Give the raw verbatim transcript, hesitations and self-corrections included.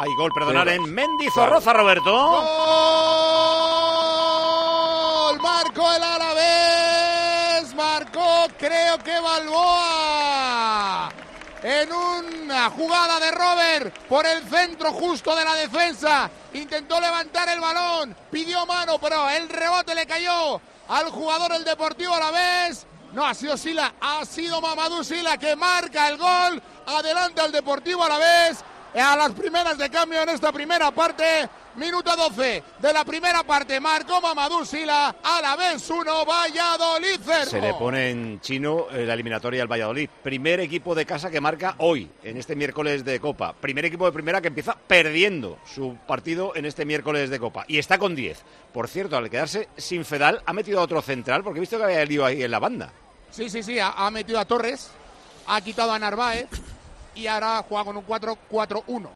Hay gol, perdonar, en Mendizorroza, Roberto. ¡Gol! Marcó el Alavés, marcó, creo que Balboa. En una jugada de Robert por el centro justo de la defensa. Intentó levantar el balón, pidió mano, pero el rebote le cayó al jugador del Deportivo Alavés. No ha sido Sila, ha sido Mamadou Sila que marca el gol. Adelante al Deportivo Alavés. A las primeras de cambio en esta primera parte, minuto doce de la primera parte, marcó Mamadou Sila, Alavés uno, Valladolid cero. Se le pone en chino la eliminatoria al Valladolid. Primer equipo de casa que marca hoy, en este miércoles de Copa. Primer equipo de primera que empieza perdiendo su partido en este miércoles de Copa. Y está con diez. Por cierto, al quedarse sin Fedal, ha metido a otro central, porque he visto que había lío ahí en la banda. Sí, sí, sí, ha, ha metido a Torres, ha quitado a Narváez y ahora juega con un cuatro cuatro uno.